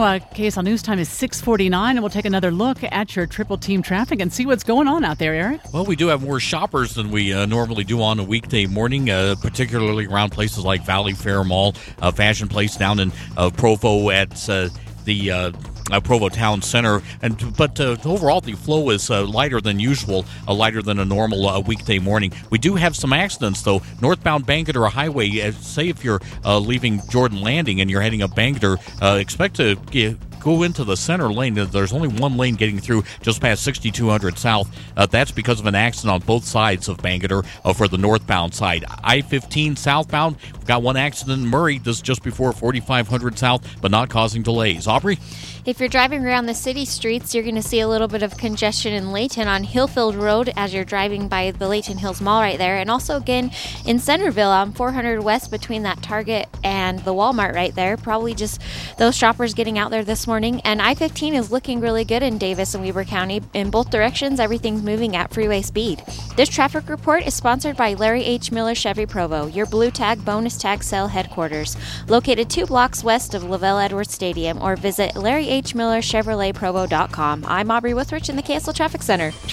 KSL News Time is 6:49, and we'll take another look at your Triple Team traffic and see what's going on out there, Eric. Well, we do have more shoppers than we normally do on a weekday morning, particularly around places like Valley Fair Mall, Fashion Place down in Provo at the Provo Town Center, but overall the flow is lighter than usual, lighter than a normal weekday morning. We do have some accidents though. Northbound Bangerter Highway, say if you're leaving Jordan Landing and you're heading up Bangerter, expect to go into the center lane. There's only one lane getting through just past 6200 South. That's because of an accident on both sides of Bangerter for the northbound side. I-15 southbound, we've got one accident in Murray. This is just before 4500 South, but not causing delays. Aubrey? If you're driving around the city streets, you're going to see a little bit of congestion in Layton on Hillfield Road as you're driving by the Layton Hills Mall right there. And also again in Centerville on 400 West between that Target and the Walmart right there. Probably just those shoppers getting out there this morning. And I-15 is looking really good in Davis and Weber County. In both directions, everything's moving at freeway speed. This traffic report is sponsored by Larry H. Miller Chevy Provo, your Blue Tag bonus tag sale headquarters. Located 2 blocks west of Lavelle Edwards Stadium, or visit LarryHMillerChevroletProvo.com. I'm Aubrey Withrich in the KSL Traffic Center.